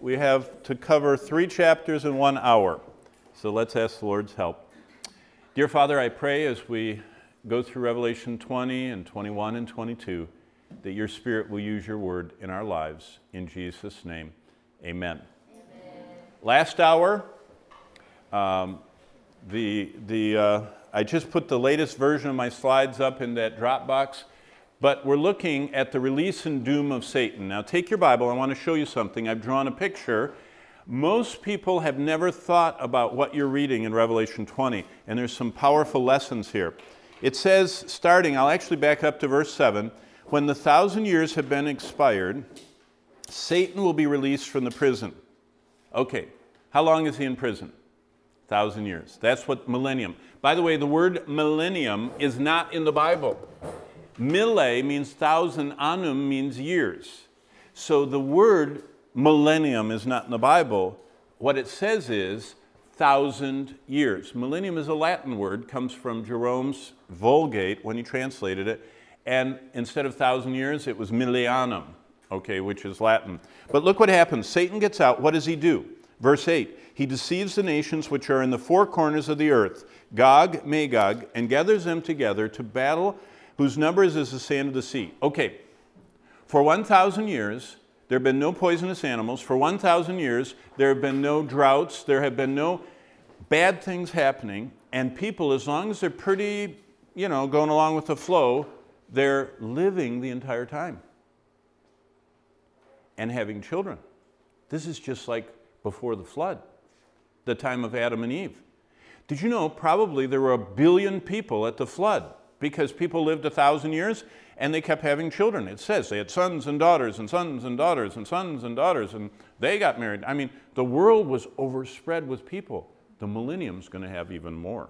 we have to cover 3 chapters in 1 hour. So let's ask the Lord's help. Dear Father, I pray as we go through Revelation 20 and 21 and 22 that your Spirit will use your word in our lives. In Jesus' name, amen. Last hour, I just put the latest version of my slides up in that Dropbox, but we're looking at the release and doom of Satan. Now take your Bible, I want to show you something. I've drawn a picture. Most people have never thought about what you're reading in Revelation 20, and there's some powerful lessons here. It says, starting, I'll actually back up to verse 7, when the 1,000 years have been expired, Satan will be released from the prison. Okay, how long is he in prison? 1,000 years. That's what millennium. By the way, the word millennium is not in the Bible. Mille means 1,000, annum means years. So the word millennium is not in the Bible. What it says is 1,000 years. Millennium is a Latin word, comes from Jerome's Vulgate when he translated it. And instead of 1,000 years, it was millennium, okay, which is Latin. But look what happens. Satan gets out. What does he do? Verse 8, he deceives the nations which are in the 4 corners of the earth, Gog, Magog, and gathers them together to battle, whose numbers is the sand of the sea. Okay, for 1,000 years, there have been no poisonous animals. For 1,000 years, there have been no droughts. There have been no bad things happening. And people, as long as they're pretty, going along with the flow, they're living the entire time and having children. This is just like before the flood, the time of Adam and Eve. Did you know probably there were 1 billion people at the flood because people lived 1,000 years and they kept having children. It says they had sons and daughters and sons and daughters and sons and daughters, and they got married. I mean, the world was overspread with people. The millennium's going to have even more.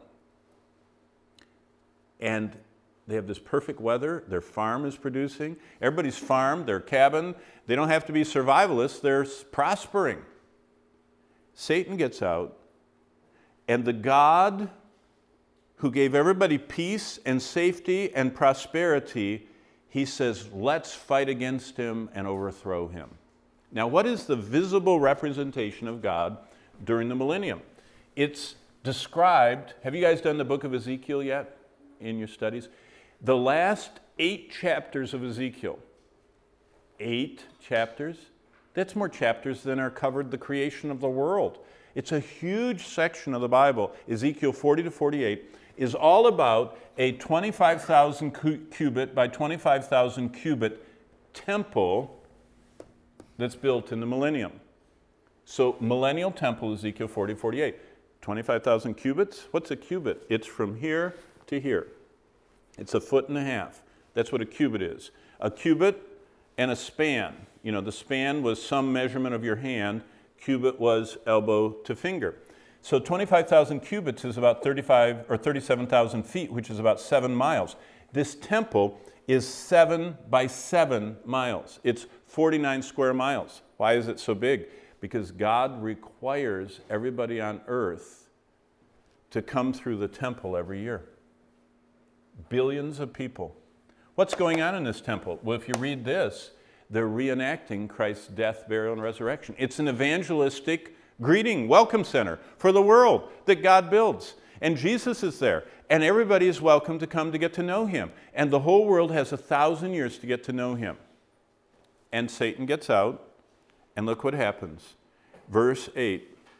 And they have this perfect weather. Their farm is producing. Everybody's farm, their cabin. They don't have to be survivalists. They're prospering. Satan gets out, and the God who gave everybody peace and safety and prosperity, he says, let's fight against him and overthrow him. Now, what is the visible representation of God during the millennium? It's described, have you guys done the book of Ezekiel yet in your studies? The last 8 chapters of Ezekiel, 8 chapters, that's more chapters than are covered the creation of the world. It's a huge section of the Bible, Ezekiel 40 to 48, is all about a 25,000 cubit by 25,000 cubit temple that's built in the millennium. So millennial temple, Ezekiel 40, 48. 25,000 cubits? What's a cubit? It's from here to here. It's 1.5 feet. That's what a cubit is. A cubit and a span. The span was some measurement of your hand. Cubit was elbow to finger. So 25,000 cubits is about 35 or 37,000 feet, which is about 7 miles. This temple is 7 by 7 miles. It's 49 square miles. Why is it so big? Because God requires everybody on earth to come through the temple every year. Billions of people. What's going on in this temple? Well, if you read this, they're reenacting Christ's death, burial, and resurrection. It's an evangelistic greeting, welcome center for the world that God builds. And Jesus is there. And everybody is welcome to come to get to know him. And the whole world has 1,000 years to get to know him. And Satan gets out, and look what happens. Verse 9.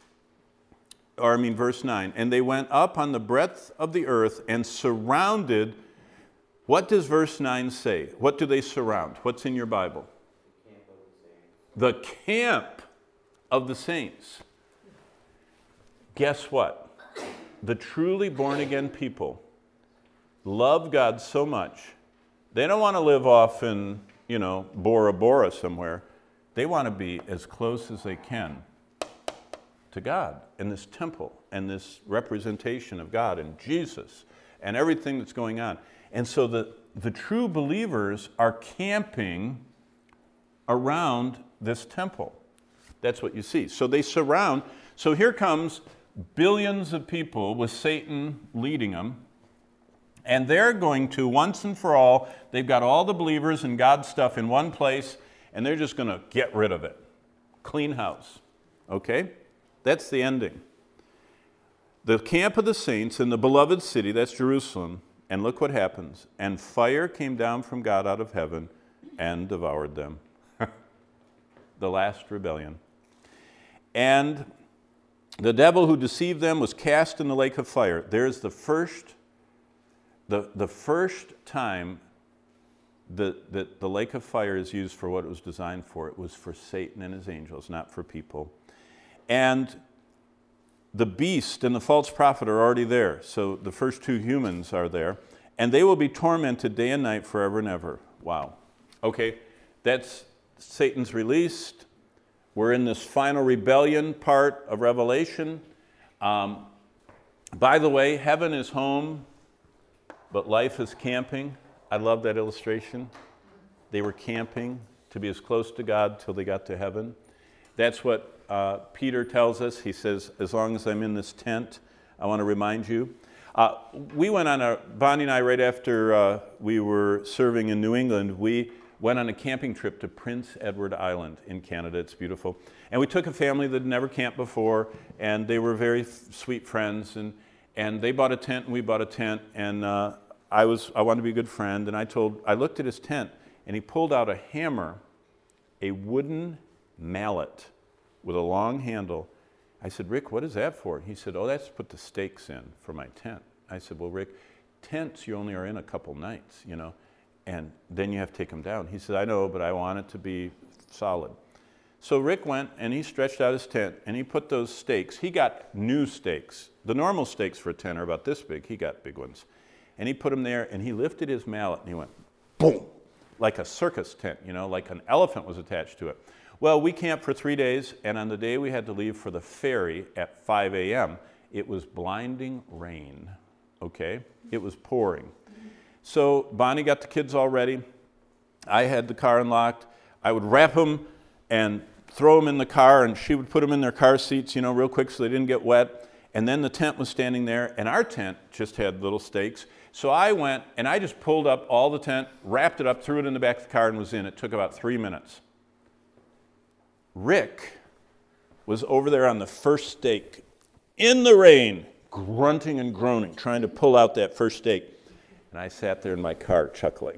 And they went up on the breadth of the earth and surrounded. What does verse 9 say? What do they surround? What's in your Bible? The camp of the saints. Guess what? The truly born-again people love God so much, they don't want to live off in, Bora Bora somewhere. They want to be as close as they can to God in this temple and this representation of God and Jesus and everything that's going on. And so the true believers are camping around this temple. That's what you see. So they surround. So here comes billions of people with Satan leading them. And they're going to, once and for all, they've got all the believers and God's stuff in one place, and they're just going to get rid of it. clean house. Okay? That's the ending. The camp of the saints in the beloved city, that's Jerusalem, and look what happens. And fire came down from God out of heaven and devoured them. The last rebellion. And the devil who deceived them was cast in the lake of fire. There's the first time that the lake of fire is used for what it was designed for. It was for Satan and his angels, not for people. And the beast and the false prophet are already there. So the first two humans are there. And they will be tormented day and night forever and ever. Wow. Okay, that's Satan's released. We're in this final rebellion part of Revelation. By the way, heaven is home, but life is camping. I love that illustration. They were camping to be as close to God till they got to heaven. That's what Peter tells us. He says, as long as I'm in this tent, I want to remind you. We went on Bonnie and I, right after we were serving in New England, we went on a camping trip to Prince Edward Island in Canada. It's beautiful. And we took a family that had never camped before, and they were very sweet friends. And they bought a tent, and we bought a tent. And I wanted to be a good friend. And I looked at his tent, and he pulled out a hammer, a wooden mallet with a long handle. I said, Rick, what is that for? He said, oh, that's to put the stakes in for my tent. I said, well, Rick, tents you only are in a couple nights, you know, and then you have to take them down. He said, I know, but I want it to be solid. So Rick went and he stretched out his tent and he put those stakes. He got new stakes. The normal stakes for a tent are about this big. He got big ones. And he put them there and he lifted his mallet and he went, boom, like a circus tent, you know, like an elephant was attached to it. Well, we camped for 3 days, and on the day we had to leave for the ferry at 5 a.m., it was blinding rain, okay? It was pouring. So Bonnie got the kids all ready. I had the car unlocked. I would wrap them and throw them in the car, and she would put them in their car seats, you know, real quick so they didn't get wet. And then the tent was standing there, and our tent just had little stakes. So I went, and I just pulled up all the tent, wrapped it up, threw it in the back of the car, and was in. It took about 3 minutes. Rick was over there on the first stake in the rain, grunting and groaning, trying to pull out that first stake. And I sat there in my car chuckling.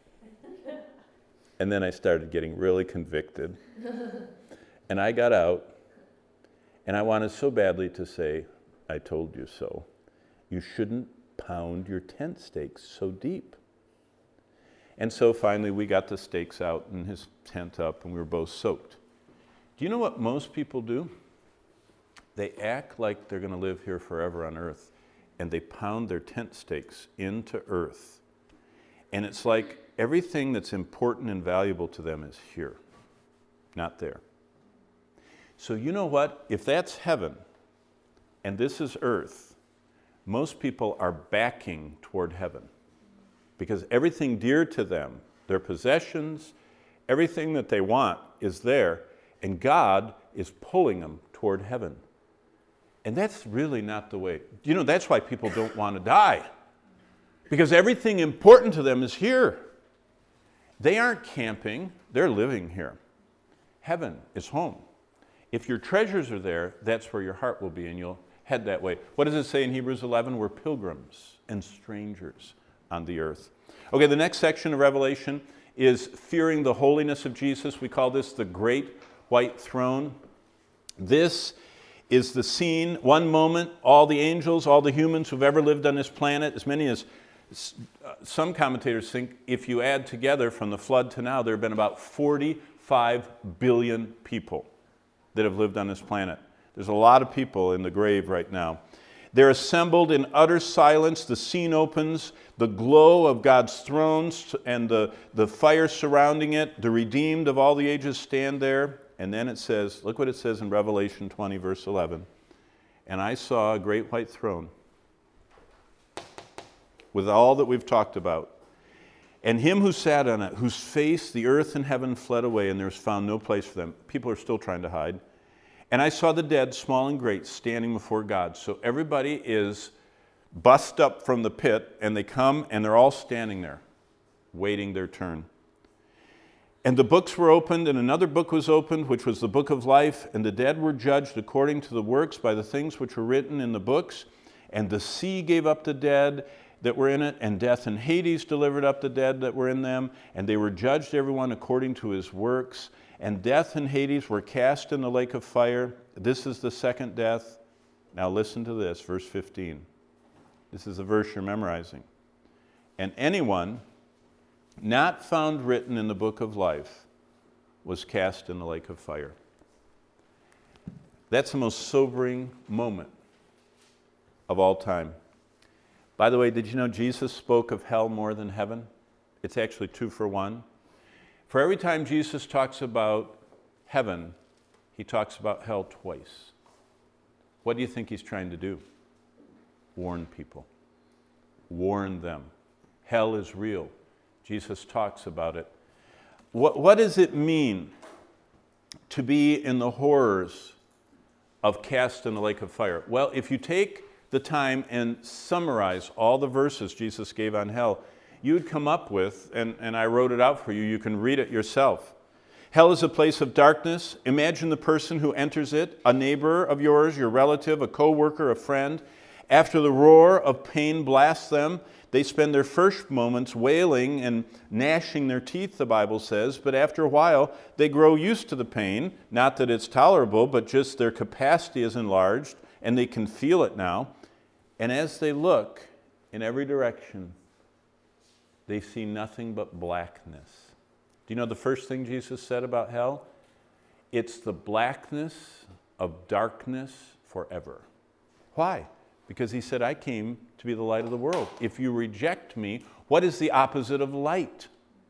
And then I started getting really convicted. And I got out, and I wanted so badly to say, I told you so. You shouldn't pound your tent stakes so deep. And so finally we got the stakes out and his tent up, and we were both soaked. Do you know what most people do? They act like they're going to live here forever on earth, and they pound their tent stakes into earth. And it's like everything that's important and valuable to them is here, not there. So you know what? If that's heaven and this is earth, most people are backing toward heaven because everything dear to them, their possessions, everything that they want is there. And God is pulling them toward heaven. And that's really not the way. You know, that's why people don't want to die. Because everything important to them is here. They aren't camping, they're living here. Heaven is home. If your treasures are there, that's where your heart will be, and you'll head that way. What does it say in Hebrews 11? We're pilgrims and strangers on the earth. Okay, the next section of Revelation is fearing the holiness of Jesus. We call this the Great White Throne. This is the scene, one moment, all the angels, all the humans who've ever lived on this planet, as many as some commentators think, if you add together from the flood to now, there have been about 45 billion people that have lived on this planet. There's a lot of people in the grave right now. They're assembled in utter silence. The scene opens, the glow of God's throne and the fire surrounding it. The redeemed of all the ages stand there. And then it says, look what it says in Revelation 20, verse 11. And I saw a great white throne with all that we've talked about. And him who sat on it, whose face the earth and heaven fled away, and there was found no place for them. People are still trying to hide. And I saw the dead, small and great, standing before God. So everybody is bussed up from the pit, and they come, and they're all standing there, waiting their turn. And the books were opened, and another book was opened, which was the book of life, and the dead were judged according to the works by the things which were written in the books. And the sea gave up the dead that were in it, and death and Hades delivered up the dead that were in them, and they were judged everyone according to his works. And death and Hades were cast in the lake of fire. This is the second death. Now listen to this, verse 15. This is a verse you're memorizing. And anyone not found written in the book of life was cast in the lake of fire. That's the most sobering moment of all time. By the way, did you know Jesus spoke of hell more than heaven? It's actually 2 for 1. For every time Jesus talks about heaven, he talks about hell twice. What do you think he's trying to do? Warn people. Warn them. Hell is real. Jesus talks about it. What does it mean to be in the horrors of cast in the lake of fire? Well, if you take the time and summarize all the verses Jesus gave on hell, you would come up with, and I wrote it out for you, you can read it yourself. Hell is a place of darkness. Imagine the person who enters it, a neighbor of yours, your relative, a co-worker, a friend. After the roar of pain blasts them, they spend their first moments wailing and gnashing their teeth, the Bible says, but after a while, they grow used to the pain. Not that it's tolerable, but just their capacity is enlarged, and they can feel it now. And as they look in every direction, they see nothing but blackness. Do you know the first thing Jesus said about hell? It's the blackness of darkness forever. Why? Because he said, I came to be the light of the world. If you reject me, what is the opposite of light?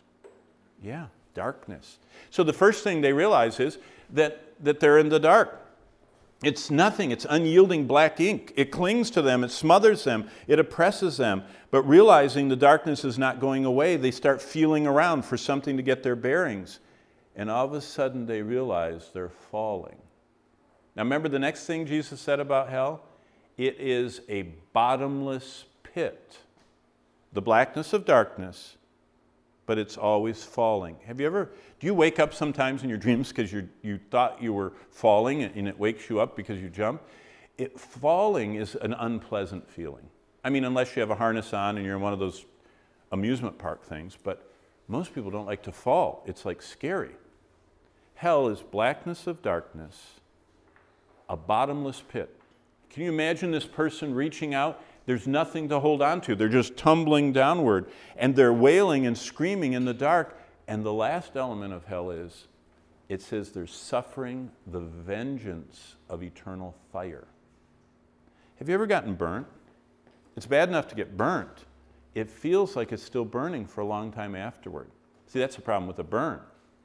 Yeah, darkness. So the first thing they realize is that they're in the dark. It's nothing. It's unyielding black ink. It clings to them. It smothers them. It oppresses them. But realizing the darkness is not going away, they start feeling around for something to get their bearings. And all of a sudden they realize they're falling. Now remember the next thing Jesus said about hell? It is a bottomless pit. The blackness of darkness, but it's always falling. Do you wake up sometimes in your dreams because you thought you were falling and it wakes you up because you jumped? Falling is an unpleasant feeling. I mean, unless you have a harness on and you're in one of those amusement park things, but most people don't like to fall. It's like scary. Hell is blackness of darkness, a bottomless pit. Can you imagine this person reaching out? There's nothing to hold on to. They're just tumbling downward, and they're wailing and screaming in the dark. And the last element of hell is, it says they're suffering the vengeance of eternal fire. Have you ever gotten burnt? It's bad enough to get burnt. It feels like it's still burning for a long time afterward. See, that's the problem with a burn.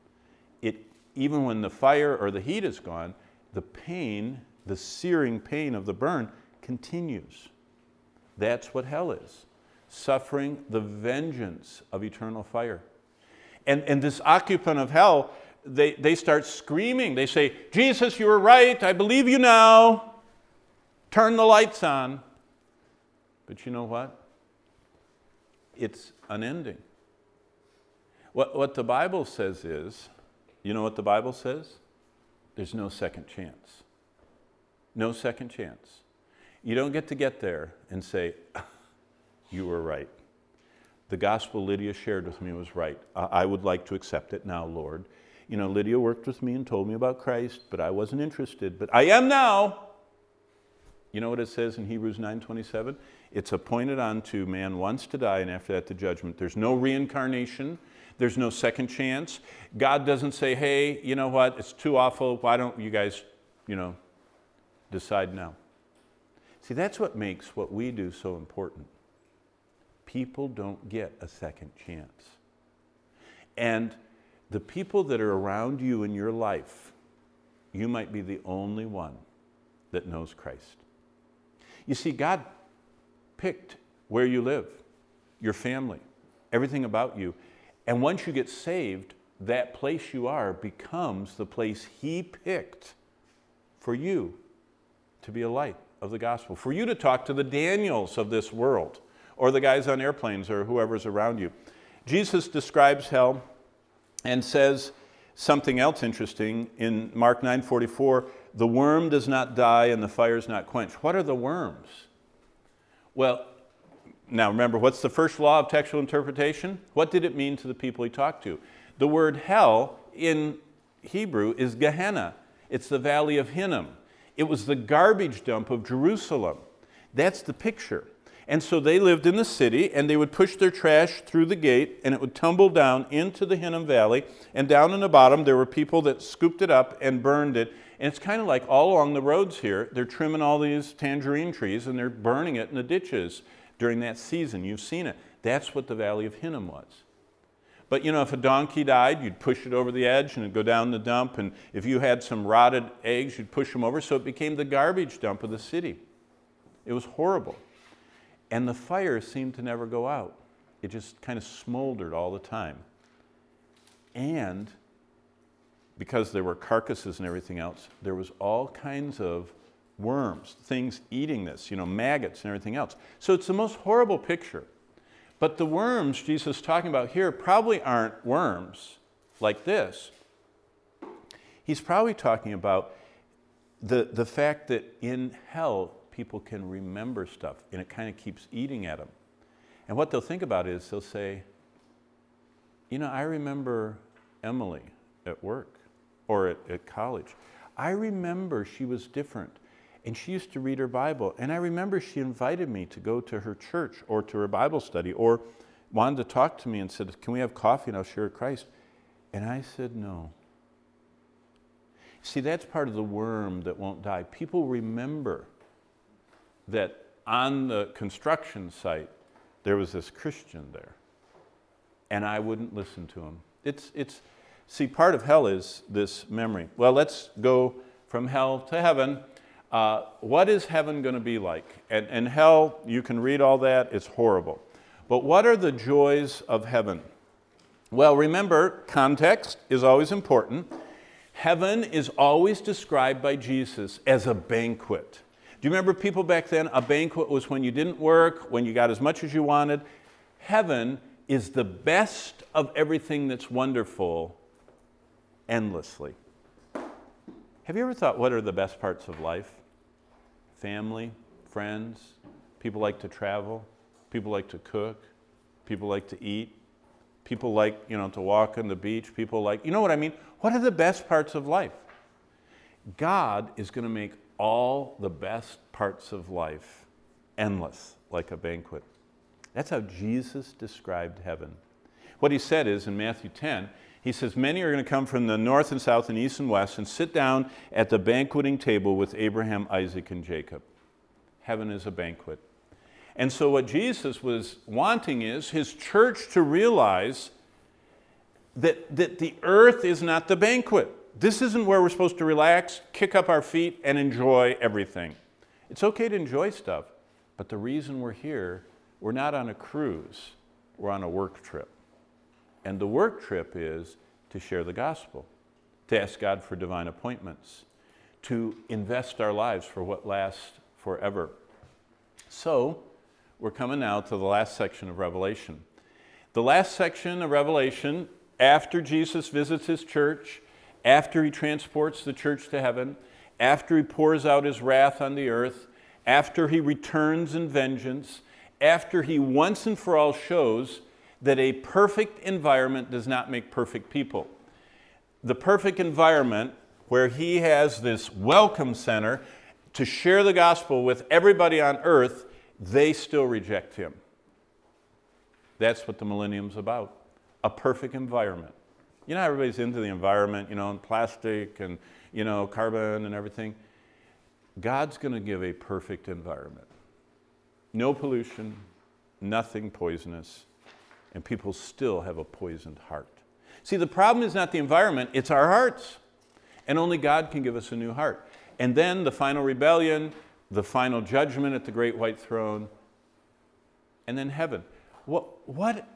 Even when the fire or the heat is gone, the pain, the searing pain of the burn continues. That's what hell is. Suffering the vengeance of eternal fire. And this occupant of hell, they start screaming. They say, Jesus, you were right. I believe you now. Turn the lights on. But you know what? It's unending. What the Bible says is, you know what the Bible says? There's no second chance. No second chance. You don't get there and say, you were right. The gospel Lydia shared with me was right. I would like to accept it now, Lord. You know, Lydia worked with me and told me about Christ, but I wasn't interested. But I am now. You know what it says in Hebrews 9:27? It's appointed unto man once to die, and after that the judgment. There's no reincarnation. There's no second chance. God doesn't say, hey, you know what? It's too awful. Why don't you guys, decide now? See, that's what makes what we do so important. People don't get a second chance. And the people that are around you in your life, you might be the only one that knows Christ. You see, God picked where you live, your family, everything about you. And once you get saved, that place you are becomes the place He picked for you to be a light of the gospel, for you to talk to the Daniels of this world, or the guys on airplanes, or whoever's around you. Jesus describes hell and says something else interesting in Mark 9:44, the worm does not die and the fire is not quenched. What are the worms? Well, now remember, what's the first law of textual interpretation? What did it mean to the people he talked to? The word hell in Hebrew is Gehenna. It's the valley of Hinnom. It was the garbage dump of Jerusalem. That's the picture. And so they lived in the city, and they would push their trash through the gate, and it would tumble down into the Hinnom Valley. And down in the bottom, there were people that scooped it up and burned it. And it's kind of like all along the roads here, they're trimming all these tangerine trees, and they're burning it in the ditches during that season. You've seen it. That's what the Valley of Hinnom was. But, you know, if a donkey died, you'd push it over the edge and it'd go down the dump. And if you had some rotted eggs, you'd push them over. So it became the garbage dump of the city. It was horrible. And the fire seemed to never go out. It just kind of smoldered all the time. And because there were carcasses and everything else, there was all kinds of worms, things eating this, you know, maggots and everything else. So it's the most horrible picture. But the worms Jesus is talking about here probably aren't worms like this. He's probably talking about the fact that in hell, people can remember stuff, and it kind of keeps eating at them. And what they'll think about is they'll say, you know, I remember Emily at work or at college. I remember she was different. And she used to read her Bible. And I remember she invited me to go to her church or to her Bible study or wanted to talk to me and said, can we have coffee and I'll share Christ? And I said, no. See, that's part of the worm that won't die. People remember that on the construction site, there was this Christian there. And I wouldn't listen to him. See, part of hell is this memory. Well, let's go from hell to heaven. What is heaven going to be like? And hell, you can read all that, it's horrible. But what are the joys of heaven? Well, remember, context is always important. Heaven is always described by Jesus as a banquet. Do you remember people back then? A banquet was when you didn't work, when you got as much as you wanted. Heaven is the best of everything that's wonderful endlessly. Have you ever thought, what are the best parts of life? Family, friends, people like to travel, people like to cook, people like to eat, people like, you know, to walk on the beach, people like, you know what I mean? What are the best parts of life? God is going to make all the best parts of life endless, like a banquet. That's how Jesus described heaven. What he said is, in Matthew 10, he says, many are going to come from the north and south and east and west and sit down at the banqueting table with Abraham, Isaac, and Jacob. Heaven is a banquet. And so what Jesus was wanting is his church to realize that the earth is not the banquet. This isn't where we're supposed to relax, kick up our feet, and enjoy everything. It's okay to enjoy stuff, but the reason we're here, we're not on a cruise, we're on a work trip. And the work trip is to share the gospel, to ask God for divine appointments, to invest our lives for what lasts forever. So, we're coming now to the last section of Revelation. The last section of Revelation, after Jesus visits his church, after he transports the church to heaven, after he pours out his wrath on the earth, after he returns in vengeance, after he once and for all shows that a perfect environment does not make perfect people. The perfect environment where he has this welcome center to share the gospel with everybody on earth, they still reject him. That's what the millennium's about, a perfect environment. You know, everybody's into the environment, you know, and plastic and, you know, carbon and everything. God's going to give a perfect environment. No pollution, nothing poisonous, and people still have a poisoned heart. See, the problem is not the environment, it's our hearts. And only God can give us a new heart. And then the final rebellion, the final judgment at the great white throne, and then heaven. What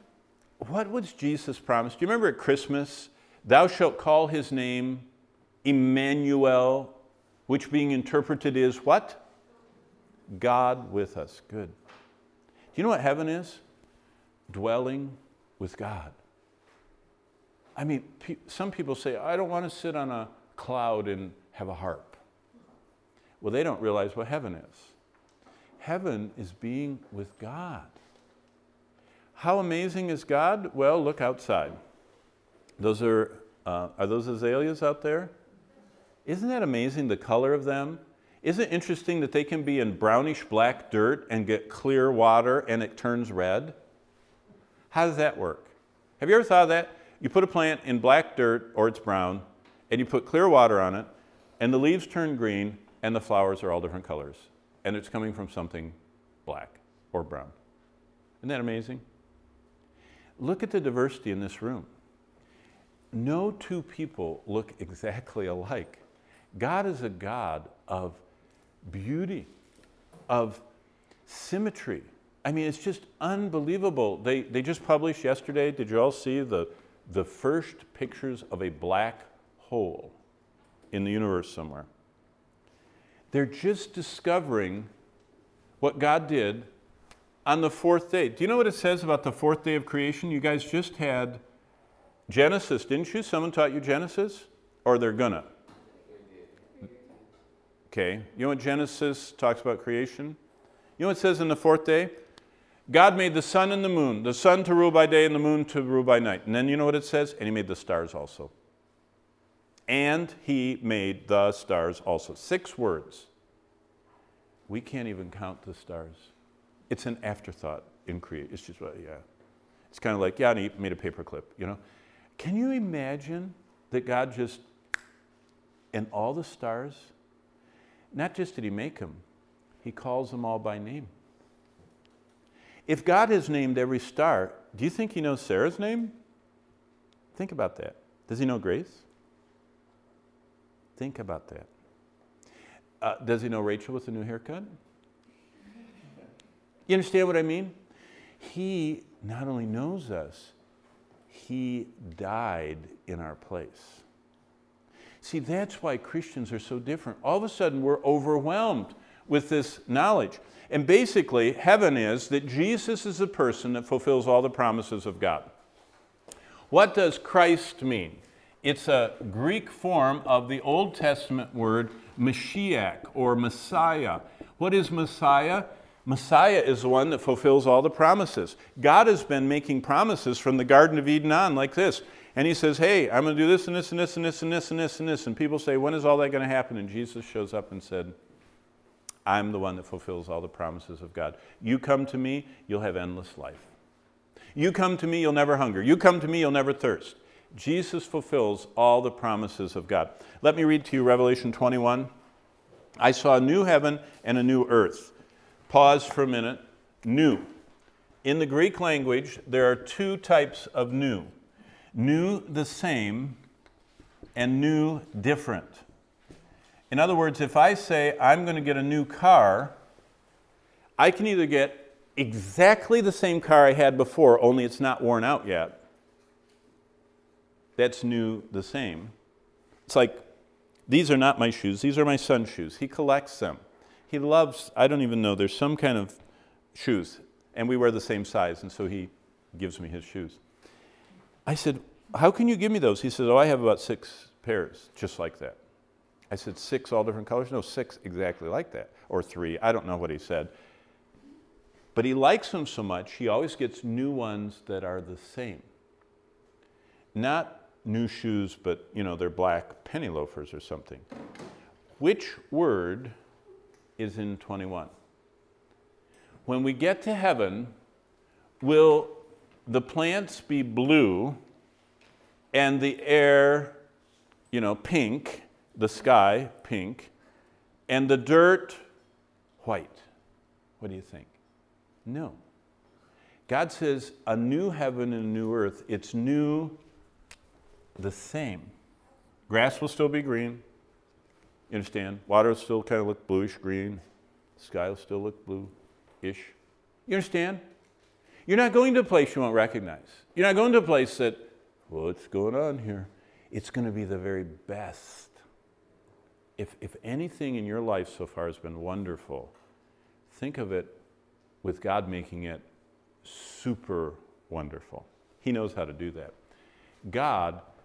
was Jesus promised? Do you remember at Christmas, thou shalt call his name Emmanuel, which being interpreted is what? God with us. Good. Do you know what heaven is? Dwelling with God. I mean, some people say, I don't want to sit on a cloud and have a harp. Well, they don't realize what heaven is. Heaven is being with God. How amazing is God? Well, look outside. Those are those azaleas out there? Isn't that amazing, the color of them? Isn't it interesting that they can be in brownish black dirt and get clear water and it turns red? How does that work? Have you ever thought of that? You put a plant in black dirt, or it's brown, and you put clear water on it, and the leaves turn green, and the flowers are all different colors. And it's coming from something black or brown. Isn't that amazing? Look at the diversity in this room. No two people look exactly alike. God is a God of beauty, of symmetry. I mean, it's just unbelievable. They just published yesterday, did you all see the first pictures of a black hole in the universe somewhere? They're just discovering what God did on the fourth day. Do you know what it says about the fourth day of creation? You guys just had Genesis, didn't you? Someone taught you Genesis? Or they're gonna? Okay. You know what Genesis talks about creation? You know what it says in the fourth day? God made the sun and the sun to rule by day and the moon to rule by night. And then you know what it says? And he made the stars also. And he made the stars also. 6 words. We can't even count the stars. It's an afterthought in creation. It's just, yeah. It's kind of like, yeah, and he made a paperclip, you know. Can you imagine that God just, and all the stars, not just did he make them, he calls them all by name. If God has named every star, do you think he knows Sarah's name? Think about that. Does he know Grace? Think about that. Does he know Rachel with a new haircut? You understand what I mean? He not only knows us, he died in our place. See, that's why Christians are so different. All of a sudden, we're overwhelmed with this knowledge. And basically, heaven is that Jesus is the person that fulfills all the promises of God. What does Christ mean? It's a Greek form of the Old Testament word Mashiach or Messiah. What is Messiah? Messiah is the one that fulfills all the promises. God has been making promises from the Garden of Eden on like this. And he says, hey, I'm going to do this and this and this and this and this and this and this. And people say, when is all that going to happen? And Jesus shows up and said, I'm the one that fulfills all the promises of God. You come to me, you'll have endless life. You come to me, you'll never hunger. You come to me, you'll never thirst. Jesus fulfills all the promises of God. Let me read to you Revelation 21. I saw a new heaven and a new earth. Pause for a minute. New. In the Greek language, there are 2 types of new. New, the same, and new, different. In other words, if I say I'm going to get a new car, I can either get exactly the same car I had before, only it's not worn out yet. That's new, the same. It's like, these are not my shoes, these are my son's shoes. He collects them. He loves, I don't even know, there's some kind of shoes, and we wear the same size, and so he gives me his shoes. I said, how can you give me those? He said, oh, I have about 6 pairs, just like that. I said, 6 all different colors? No, 6 exactly like that, or 3, I don't know what he said. But he likes them so much, he always gets new ones that are the same. Not new shoes, but, you know, they're black penny loafers or something. Which word is in 21? When we get to heaven, will the plants be blue and the air, you know, pink, the sky pink, and the dirt white? What do you think? No. God says a new heaven and a new earth. It's new, the same. Grass will still be green. You understand? Water will still kind of look bluish green. The sky will still look blue-ish. You understand? You're not going to a place you won't recognize. You're not going to a place that, what's going on here? It's going to be the very best. If anything in your life so far has been wonderful, think of it with God making it super wonderful. He knows how to do that. God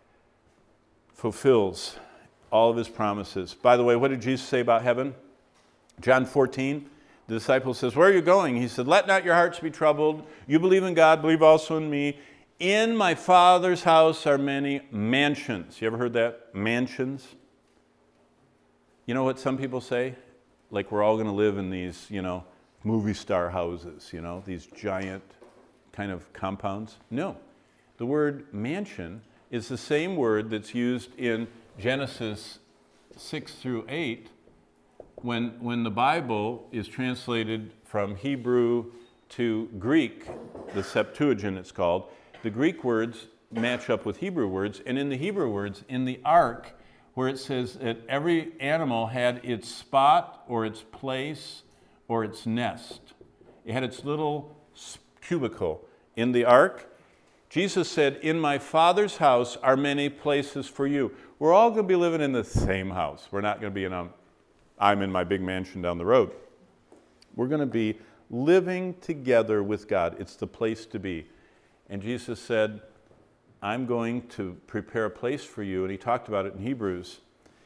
fulfills all of his promises. By the way, what did Jesus say about heaven? John 14, the disciple says, "Where are you going?" He said, "Let not your hearts be troubled. You believe in God, believe also in me. In my Father's house are many mansions." You ever heard that? Mansions. You know what some people say? Like we're all going to live in these, movie star houses, these giant kind of compounds. No. The word mansion is the same word that's used in Genesis 6 through 8 when the Bible is translated from Hebrew to Greek, the Septuagint it's called. The Greek words match up with Hebrew words, and in the Hebrew words, in the ark, where it says that every animal had its spot or its place or its nest. It had its little cubicle in the ark. Jesus said, "In my Father's house are many places for you." We're all going to be living in the same house. We're not going to be I'm in my big mansion down the road. We're going to be living together with God. It's the place to be. And Jesus said, "I'm going to prepare a place for you." And he talked about it in Hebrews.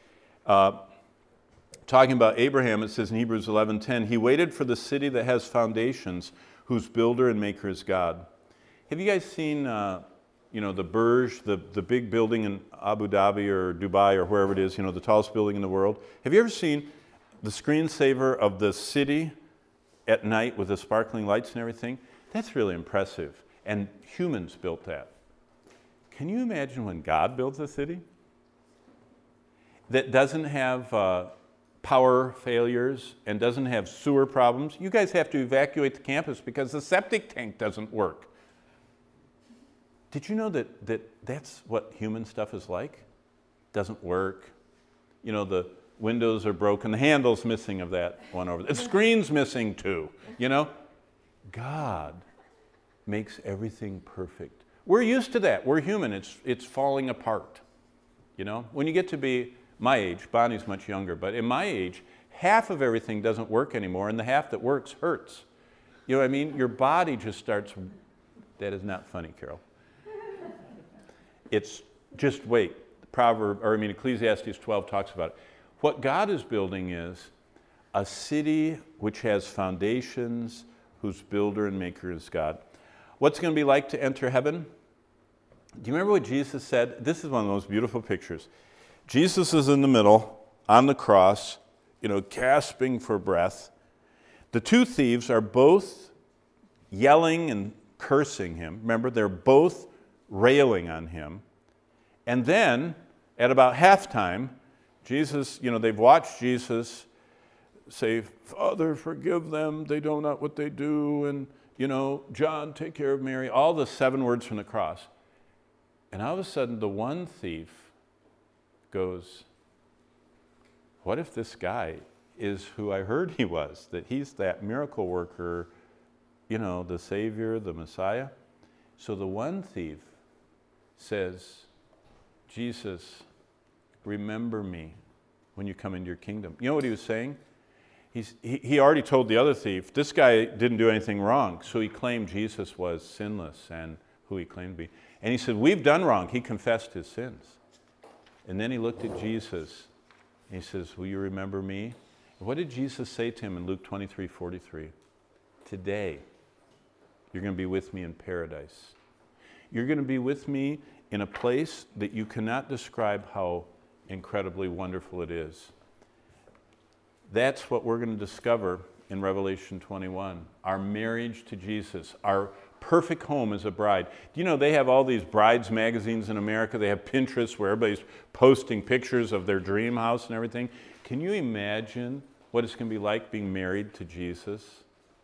Talking about Abraham, it says in Hebrews 11:10, "He waited for the city that has foundations, whose builder and maker is God." Have you guys seen, the Burj, the big building in Abu Dhabi or Dubai or wherever it is, the tallest building in the world? Have you ever seen the screensaver of the city at night with the sparkling lights and everything? That's really impressive. And humans built that. Can you imagine when God builds a city that doesn't have power failures and doesn't have sewer problems? You guys have to evacuate the campus because the septic tank doesn't work. Did you know that's what human stuff is like? Doesn't work. The windows are broken. The handle's missing of that one over there. The screen's missing too. God makes everything perfect. We're used to that. We're human. It's falling apart. When you get to be my age, Bonnie's much younger, but in my age, half of everything doesn't work anymore, and the half that works hurts. You know what I mean? Your body just starts. That is not funny, Carol. It's just wait. Ecclesiastes 12 talks about it. What God is building is a city which has foundations, whose builder and maker is God. What's it going to be like to enter heaven? Do you remember what Jesus said? This is one of the most beautiful pictures. Jesus is in the middle, on the cross, gasping for breath. The two thieves are both yelling and cursing him. Remember, they're both railing on him. And then, at about halftime, Jesus, they've watched Jesus say, "Father, forgive them, they know not what they do," and, "John, take care of Mary," all the 7 words from the cross. And all of a sudden, the one thief goes, "What if this guy is who I heard he was, that he's that miracle worker, the Savior, the Messiah?" So the one thief says, "Jesus, remember me when you come into your kingdom." You know what he was saying? He already told the other thief, this guy didn't do anything wrong. So he claimed Jesus was sinless and who he claimed to be. And he said, "We've done wrong." He confessed his sins. And then he looked at Jesus and he says, "Will you remember me?" And what did Jesus say to him in Luke 23:43? "Today, you're going to be with me in paradise. You're going to be with me in a place that you cannot describe how incredibly wonderful it is." That's what we're going to discover in Revelation 21, our marriage to Jesus, our perfect home as a bride. Do you know they have all these brides magazines in America? They have Pinterest where everybody's posting pictures of their dream house and everything. Can you imagine what it's going to be like being married to Jesus?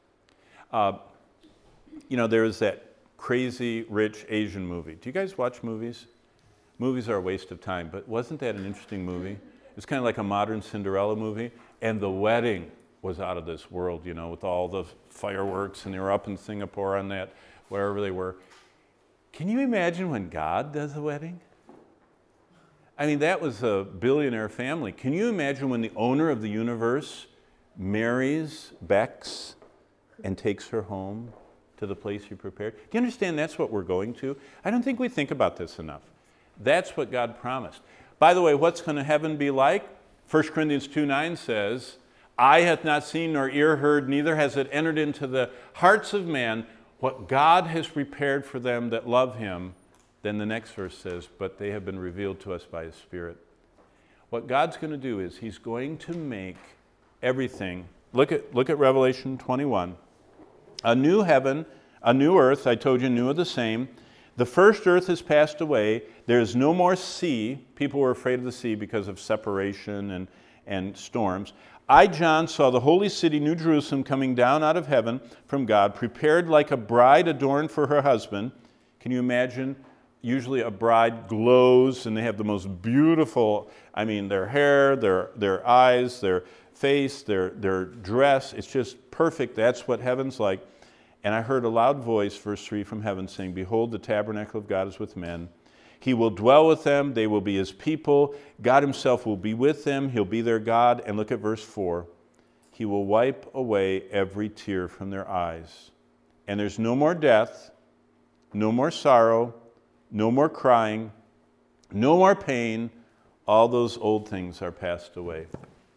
There's that Crazy Rich Asian movie. Do you guys watch movies? Movies are a waste of time, but wasn't that an interesting movie? It's kind of like a modern Cinderella movie, and the wedding was out of this world, with all the fireworks, and they were up in Singapore on that, wherever they were. Can you imagine when God does a wedding? I mean, that was a billionaire family. Can you imagine when the owner of the universe marries Bex and takes her home to the place you prepared? Do you understand that's what we're going to? I don't think we think about this enough. That's what God promised. By the way, what's going to heaven be like? 1 Corinthians 2:9 says, eye hath not seen nor ear heard, neither has it entered into the hearts of man what God has prepared for them that love him. Then the next verse says, but they have been revealed to us by his Spirit. What God's going to do is he's going to make everything. Look at Revelation 21. A new heaven, a new earth, I told you, new are the same. The first earth has passed away. There is no more sea. People were afraid of the sea because of separation and storms. I, John, saw the holy city, New Jerusalem, coming down out of heaven from God, prepared like a bride adorned for her husband. Can you imagine? Usually a bride glows, and they have the most beautiful, their hair, their eyes, their face, their dress. It's just perfect. That's what heaven's like. And I heard a loud voice, verse 3, from heaven saying, behold, the tabernacle of God is with men. He will dwell with them. They will be his people. God himself will be with them. He'll be their God. And look at verse 4. He will wipe away every tear from their eyes. And there's no more death, no more sorrow, no more crying, no more pain. All those old things are passed away.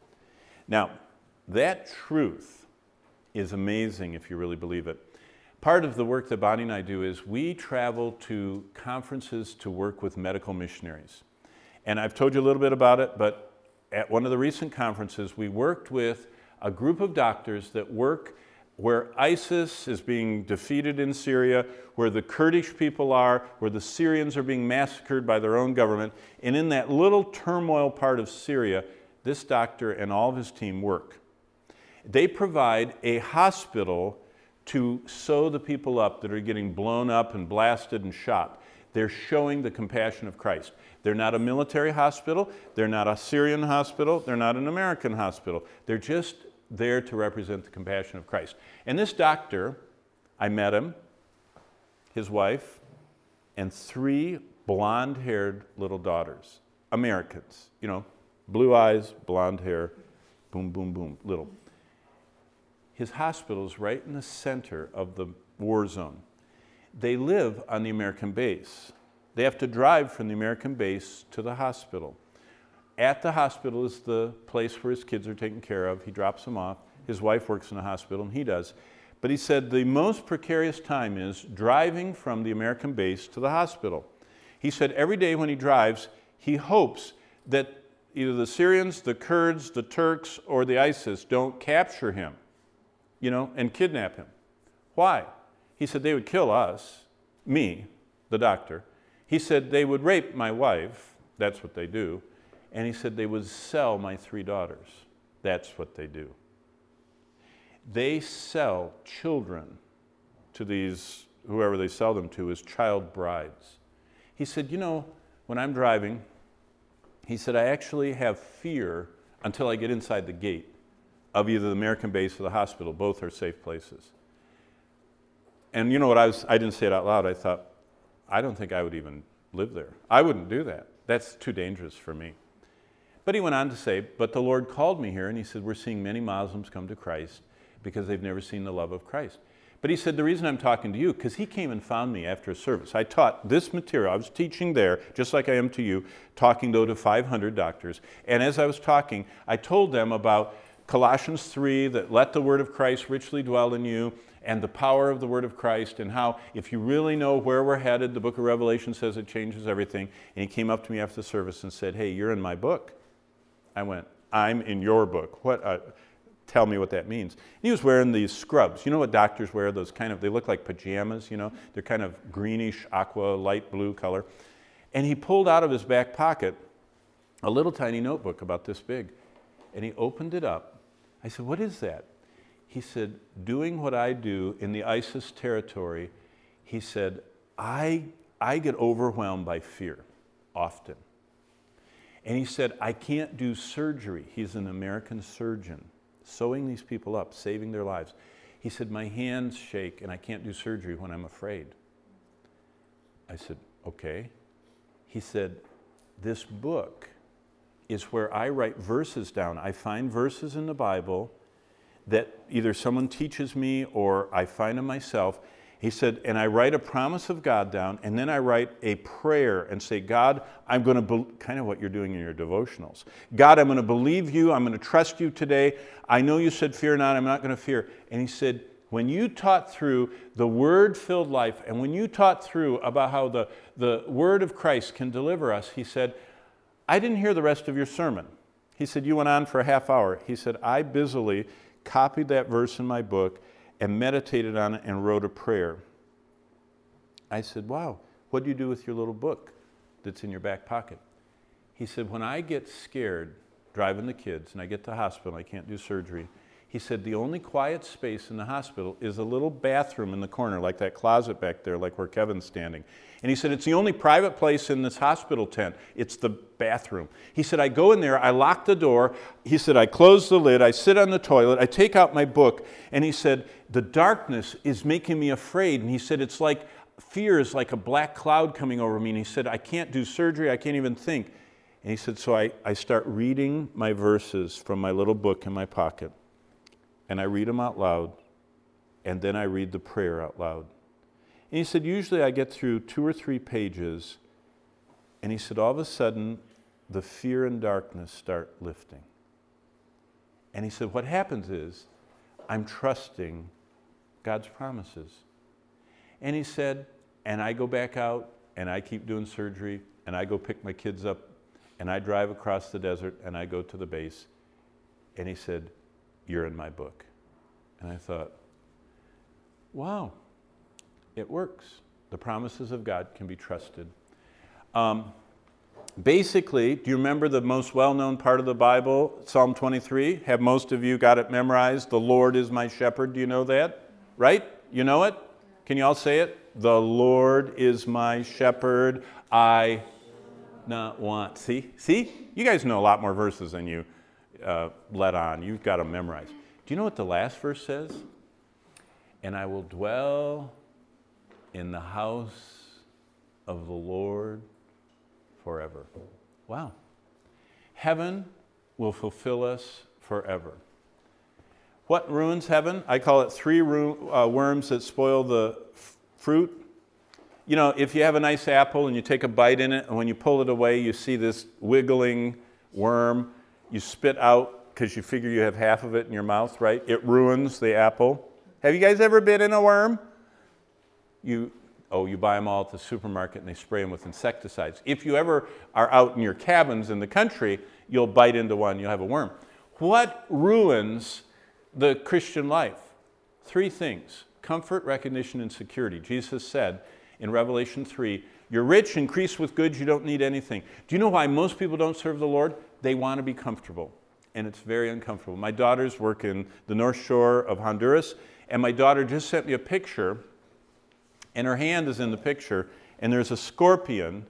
Now, that truth is amazing if you really believe it. Part of the work that Bonnie and I do is we travel to conferences to work with medical missionaries. And I've told you a little bit about it, but at one of the recent conferences, we worked with a group of doctors that work where ISIS is being defeated in Syria, where the Kurdish people are, where the Syrians are being massacred by their own government. And in that little turmoil part of Syria, this doctor and all of his team work. They provide a hospital to sew the people up that are getting blown up and blasted and shot. They're showing the compassion of Christ. They're not a military hospital. They're not a Syrian hospital. They're not an American hospital. They're just there to represent the compassion of Christ. And this doctor, I met him, his wife, and 3 blonde-haired little daughters. Americans, blue eyes, blonde hair, boom, boom, boom, little. His hospital is right in the center of the war zone. They live on the American base. They have to drive from the American base to the hospital. At the hospital is the place where his kids are taken care of. He drops them off. His wife works in the hospital, and he does. But he said the most precarious time is driving from the American base to the hospital. He said every day when he drives, he hopes that either the Syrians, the Kurds, the Turks, or the ISIS don't capture him, and kidnap him. Why? He said they would kill us, me, the doctor. He said they would rape my wife. That's what they do. And he said they would sell my 3 daughters. That's what they do. They sell children to these, whoever they sell them to, as child brides. He said, when I'm driving, he said, I actually have fear until I get inside the gate of either the American base or the hospital. Both are safe places. And you know what, I didn't say it out loud. I thought, I don't think I would even live there. I wouldn't do that. That's too dangerous for me. But he went on to say, but the Lord called me here, and he said, we're seeing many Muslims come to Christ because they've never seen the love of Christ. But he said, the reason I'm talking to you, because he came and found me after a service. I taught this material. I was teaching there, just like I am to you, talking though to 500 doctors. And as I was talking, I told them about Colossians 3, that let the word of Christ richly dwell in you, and the power of the word of Christ, and how if you really know where we're headed, the book of Revelation says it changes everything. And he came up to me after the service and said, hey, you're in my book. I went, I'm in your book. What? Tell me what that means. And he was wearing these scrubs. You know what doctors wear? Those kind of, they look like pajamas, They're kind of greenish, aqua, light blue color. And he pulled out of his back pocket a little tiny notebook about this big. And he opened it up. I said, what is that? He said, doing what I do in the ISIS territory, he said, I get overwhelmed by fear often. And he said, I can't do surgery. He's an American surgeon, sewing these people up, saving their lives. He said, my hands shake and I can't do surgery when I'm afraid. I said, okay. He said, this book is where I write verses down. I find verses in the Bible that either someone teaches me or I find them myself, He said, and I write a promise of God down, and then I write a prayer and say, God, I'm going to, kind of what you're doing in your devotionals. God, I'm going to believe you. I'm going to trust you today. I know you said, fear not. I'm not going to fear. And he said, when you taught through the Word-filled life, and when you taught through about how the Word of Christ can deliver us, he said, I didn't hear the rest of your sermon. He said, you went on for a half hour. He said, I busily copied that verse in my book and meditated on it and wrote a prayer. I said, wow, what do you do with your little book that's in your back pocket? He said, when I get scared driving the kids and I get to the hospital, I can't do surgery, he said, the only quiet space in the hospital is a little bathroom in the corner, like that closet back there, like where Kevin's standing. And he said, it's the only private place in this hospital tent. It's the bathroom. He said, I go in there, I lock the door. He said, I close the lid, I sit on the toilet, I take out my book. And he said, the darkness is making me afraid. And he said, it's like fear is like a black cloud coming over me. And he said, I can't do surgery, I can't even think. And he said, so I start reading my verses from my little book in my pocket. And I read them out loud, and then I read the prayer out loud. And he said, usually I get through 2 or 3 pages, and he said, all of a sudden, the fear and darkness start lifting. And he said, what happens is, I'm trusting God's promises. And he said, and I go back out, and I keep doing surgery, and I go pick my kids up, and I drive across the desert, and I go to the base. And he said, you're in my book. And I thought, wow, it works. The promises of God can be trusted. Basically, do you remember the most well-known part of the Bible, Psalm 23? Have most of you got it memorized? The Lord is my shepherd. Do you know that? Right? You know it? Can you all say it? The Lord is my shepherd. I not want. See? You guys know a lot more verses than you let on. You've got them memorized. Do you know what the last verse says? And I will dwell in the house of the Lord forever. Wow. Heaven will fulfill us forever. What ruins heaven? I call it 3 worms that spoil the fruit. You know, if you have a nice apple and you take a bite in it, and when you pull it away, you see this wiggling worm. You spit out because you figure you have half of it in your mouth, right? It ruins the apple. Have you guys ever bit in a worm? You buy them all at the supermarket and they spray them with insecticides. If you ever are out in your cabins in the country, you'll bite into one, you'll have a worm. What ruins the Christian life? 3 things: comfort, recognition, and security. Jesus said in Revelation 3, you're rich, increase with goods, you don't need anything. Do you know why most people don't serve the Lord? They want to be comfortable, and it's very uncomfortable. My daughters work in the North Shore of Honduras, and my daughter just sent me a picture, and her hand is in the picture, and there's a scorpion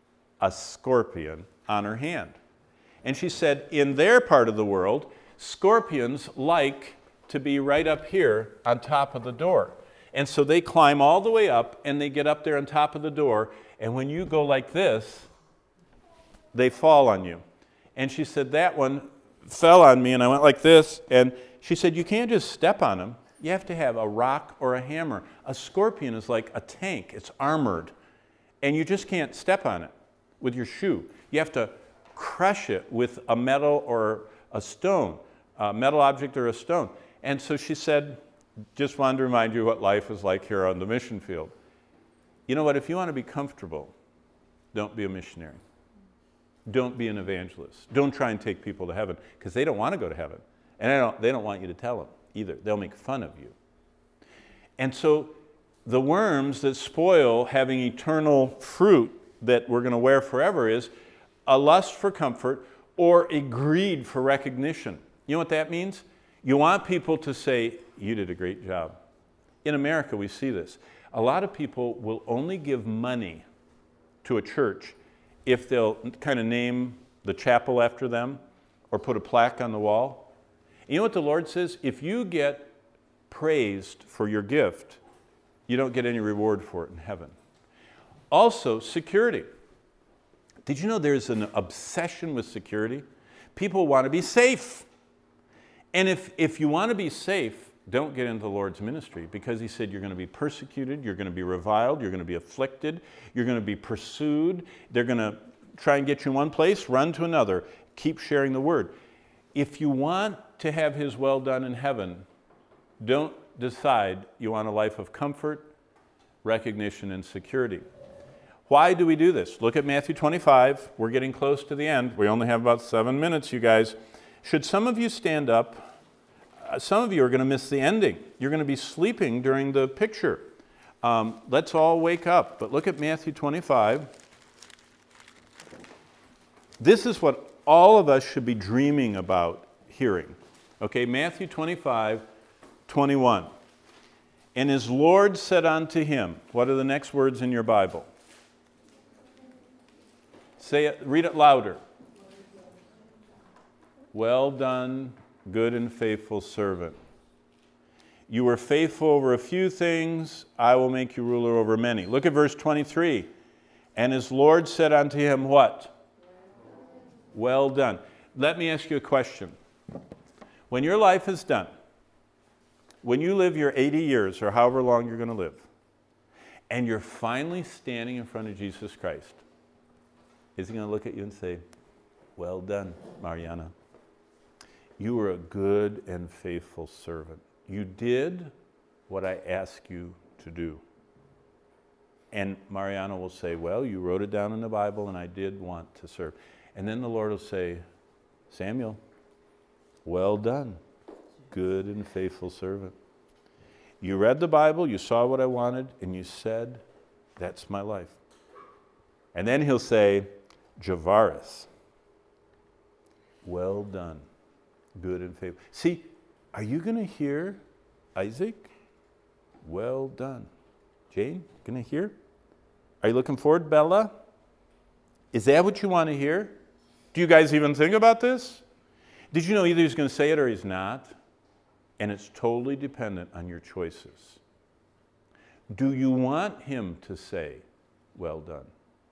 on her hand. And she said, in their part of the world, scorpions like to be right up here on top of the door. And so they climb all the way up, and they get up there on top of the door, and when you go like this, they fall on you. And she said, that one fell on me, and I went like this, and she said, you can't just step on them. You have to have a rock or a hammer. A scorpion is like a tank. It's armored, and you just can't step on it with your shoe. You have to crush it with a metal or a stone, a metal object or a stone. And so she said, just wanted to remind you what life is like here on the mission field. You know what? If you want to be comfortable, don't be a missionary. Don't be an evangelist. Don't try and take people to heaven, because they don't want to go to heaven. And they don't want you to tell them either. They'll make fun of you. And so the worms that spoil having eternal fruit that we're going to wear forever is a lust for comfort or a greed for recognition. You know what that means? You want people to say, you did a great job. In America, we see this. A lot of people will only give money to a church if they'll kind of name the chapel after them or put a plaque on the wall. You know what the Lord says? If you get praised for your gift, you don't get any reward for it in heaven. Also, security. Did you know there's an obsession with security? People want to be safe. And if you want to be safe, don't get into the Lord's ministry, because he said you're going to be persecuted, you're going to be reviled, you're going to be afflicted, you're going to be pursued. They're going to try and get you in one place, run to another. Keep sharing the word. If you want to have his well done in heaven, don't decide you want a life of comfort, recognition, and security. Why do we do this? Look at Matthew 25. We're getting close to the end. We only have about 7 minutes, you guys. Should some of you stand up, some of you are going to miss the ending. You're going to be sleeping during the picture. Let's all wake up. But look at Matthew 25. This is what all of us should be dreaming about hearing. Okay, Matthew 25, 21. And his Lord said unto him, what are the next words in your Bible? Say it, read it louder. Well done, good and faithful servant. You were faithful over a few things, I will make you ruler over many. Look at verse 23. And his Lord said unto him, what? Well done. Let me ask you a question. When your life is done, when you live your 80 years or however long you're going to live, and you're finally standing in front of Jesus Christ, is he going to look at you and say, well done, Mariana. You were a good and faithful servant. You did what I asked you to do. And Mariana will say, well, you wrote it down in the Bible and I did want to serve. And then the Lord will say, Samuel, well done, good and faithful servant. You read the Bible, you saw what I wanted, and you said, that's my life. And then he'll say, Javaris, well done, good and faithful. See, are you going to hear Isaac? Well done. Jane, going to hear? Are you looking forward, Bella? Is that what you want to hear? Do you guys even think about this? Did you know either he's going to say it or he's not? And it's totally dependent on your choices. Do you want him to say, well done?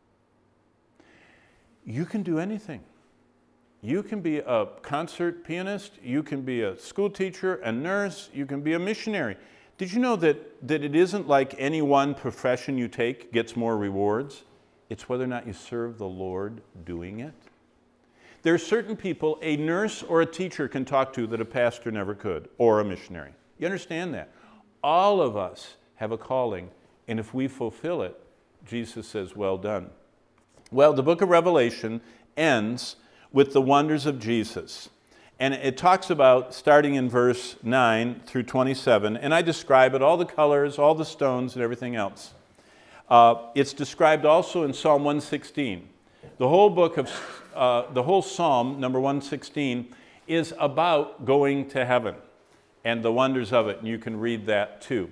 You can do anything. You can be a concert pianist, you can be a school teacher, a nurse, you can be a missionary. Did you know that it isn't like any one profession you take gets more rewards? It's whether or not you serve the Lord doing it. There are certain people a nurse or a teacher can talk to that a pastor never could, or a missionary. You understand that? All of us have a calling, and if we fulfill it, Jesus says, well done. Well, the book of Revelation ends with the wonders of Jesus. And it talks about, starting in verse 9 through 27, and I describe it, all the colors, all the stones, and everything else. It's described also in Psalm 116. The whole book of, the whole Psalm, number 116, is about going to heaven and the wonders of it, and you can read that too.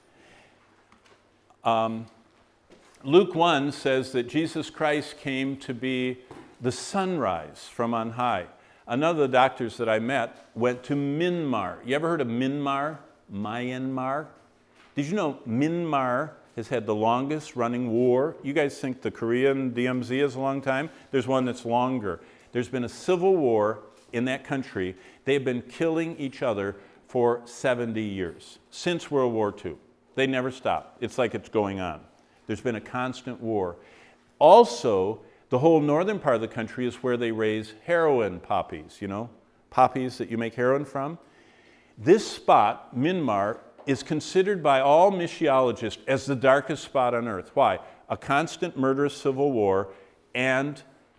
Luke 1 says that Jesus Christ came to be the sunrise from on high. Another of the doctors that I met went to Myanmar. You ever heard of Myanmar? Myanmar? Did you know Myanmar has had the longest running war? You guys think the Korean DMZ is a long time? There's one that's longer. There's been a civil war in that country. They've been killing each other for 70 years, since World War II. They never stop. It's like it's going on. There's been a constant war. Also, the whole northern part of the country is where they raise heroin poppies, you know, poppies that you make heroin from. This spot, Myanmar, is considered by all missiologists as the darkest spot on earth. Why? A constant murderous civil war, and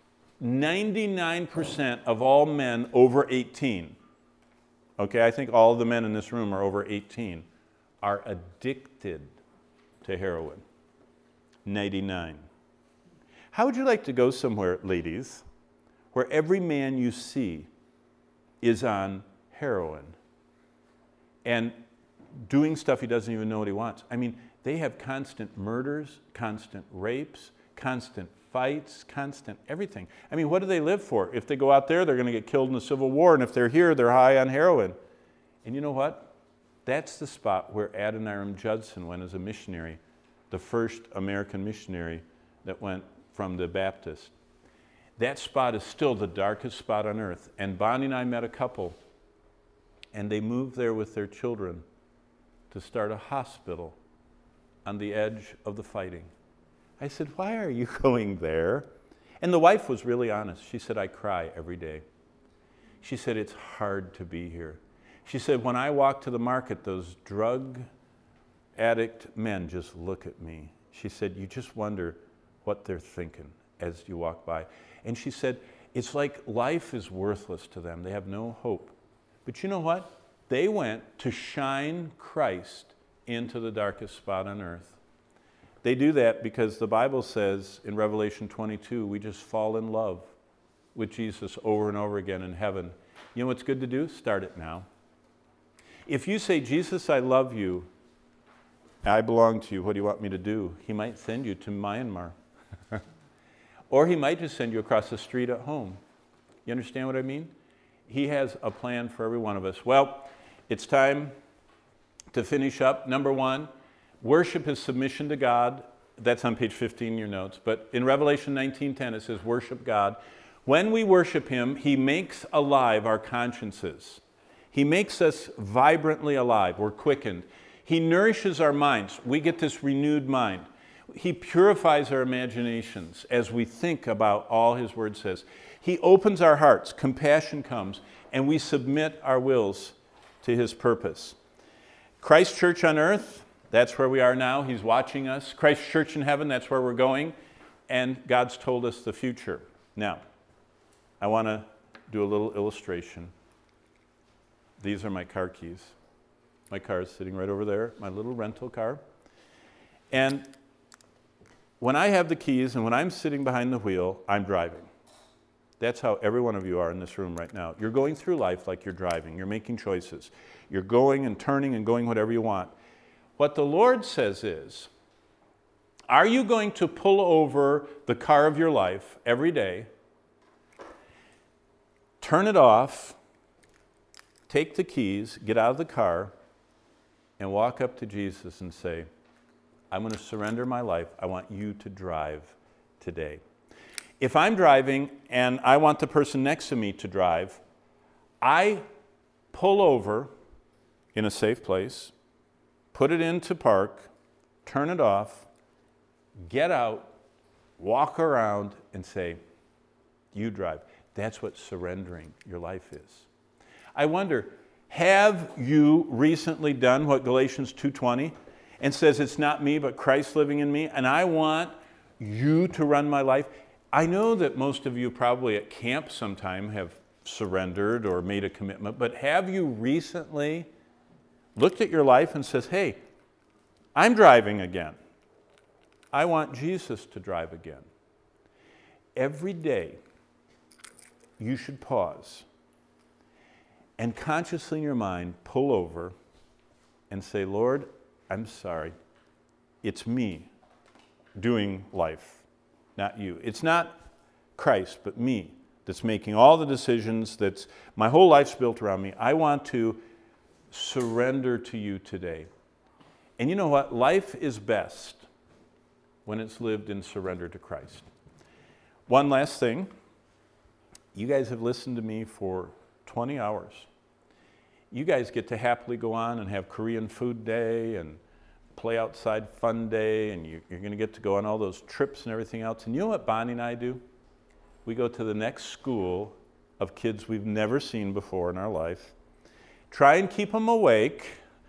99% of all men over 18, okay, I think all of the men in this room are over 18, are addicted to heroin. 99. How would you like to go somewhere, ladies, where every man you see is on heroin and doing stuff he doesn't even know what he wants? I mean, they have constant murders, constant rapes, constant fights, constant everything. I mean, what do they live for? If they go out there, they're going to get killed in the Civil War, and if they're here, they're high on heroin. And you know what? That's the spot where Adoniram Judson went as a missionary, the first American missionary that went from the Baptist. That spot is still the darkest spot on earth. And Bonnie and I met a couple, and they moved there with their children to start a hospital on the edge of the fighting. I said, why are you going there? And the wife was really honest. She said, I cry every day. She said, it's hard to be here. She said, when I walk to the market, those drug addict men just look at me. She said, you just wonder what they're thinking as you walk by. And she said, it's like life is worthless to them. They have no hope. But you know what? They went to shine Christ into the darkest spot on earth. They do that because the Bible says in Revelation 22, we just fall in love with Jesus over and over again in heaven. You know what's good to do? Start it now. If you say, Jesus, I love you, I belong to you, what do you want me to do? He might send you to Myanmar. Or he might just send you across the street at home. You understand what I mean? He has a plan for every one of us. Well, it's time to finish up. Number one, worship is submission to God. That's on page 15 in your notes. But in Revelation 19:10, it says, worship God. When we worship him, he makes alive our consciences. He makes us vibrantly alive. We're quickened. He nourishes our minds. We get this renewed mind. He purifies our imaginations as we think about all his word says. He opens our hearts. Compassion comes. And we submit our wills to his purpose. Christ Church on earth, that's where we are now. He's watching us. Christ Church in heaven, that's where we're going. And God's told us the future. Now, I want to do a little illustration. These are my car keys. My car is sitting right over there, my little rental car. And when I have the keys and when I'm sitting behind the wheel, I'm driving. That's how every one of you are in this room right now. You're going through life like you're driving. You're making choices. You're going and turning and going whatever you want. What the Lord says is, are you going to pull over the car of your life every day, turn it off, take the keys, get out of the car, and walk up to Jesus and say, I'm going to surrender my life. I want you to drive today. If I'm driving and I want the person next to me to drive, I pull over in a safe place, put it into park, turn it off, get out, walk around, and say, you drive. That's what surrendering your life is. I wonder, have you recently done what Galatians 2:20 and says it's not me but Christ living in me, and I want you to run my life? I know that most of you probably at camp sometime have surrendered or made a commitment, but have you recently looked at your life and says, hey, I'm driving again. I want Jesus to drive again. Every day, you should pause and consciously in your mind pull over and say, Lord, I'm sorry. It's me doing life, not you. It's not Christ, but me that's making all the decisions. That's my whole life's built around me. I want to surrender to you today. And you know what? Life is best when it's lived in surrender to Christ. One last thing. You guys have listened to me for 20 hours. You guys get to happily go on and have Korean food day and play outside fun day, and you're going to get to go on all those trips and everything else. And you know what Bonnie and I do? We go to the next school of kids we've never seen before in our life. Try and keep them awake.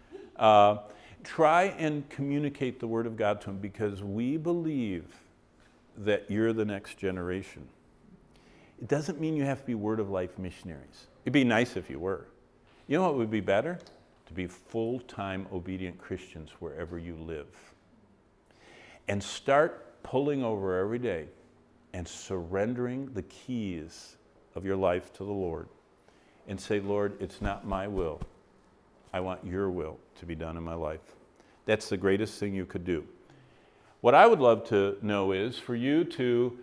Try and communicate the Word of God to them, because we believe that you're the next generation. It doesn't mean you have to be Word of Life missionaries. It'd be nice if you were. You know what would be better? To be full-time obedient Christians wherever you live. And start pulling over every day and surrendering the keys of your life to the Lord. And say, Lord, it's not my will. I want your will to be done in my life. That's the greatest thing you could do. What I would love to know is for you to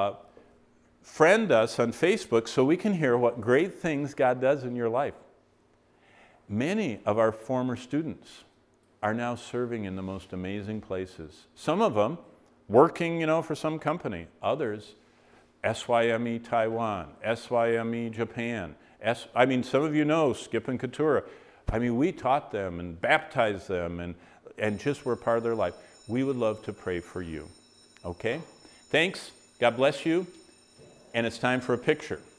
friend us on Facebook so we can hear what great things God does in your life. Many of our former students are now serving in the most amazing places. Some of them working, for some company. Others, SYME Taiwan, SYME Japan. Some of you know Skip and Katura. I mean, we taught them and baptized them and just were part of their life. We would love to pray for you. Okay? Thanks. God bless you. And it's time for a picture.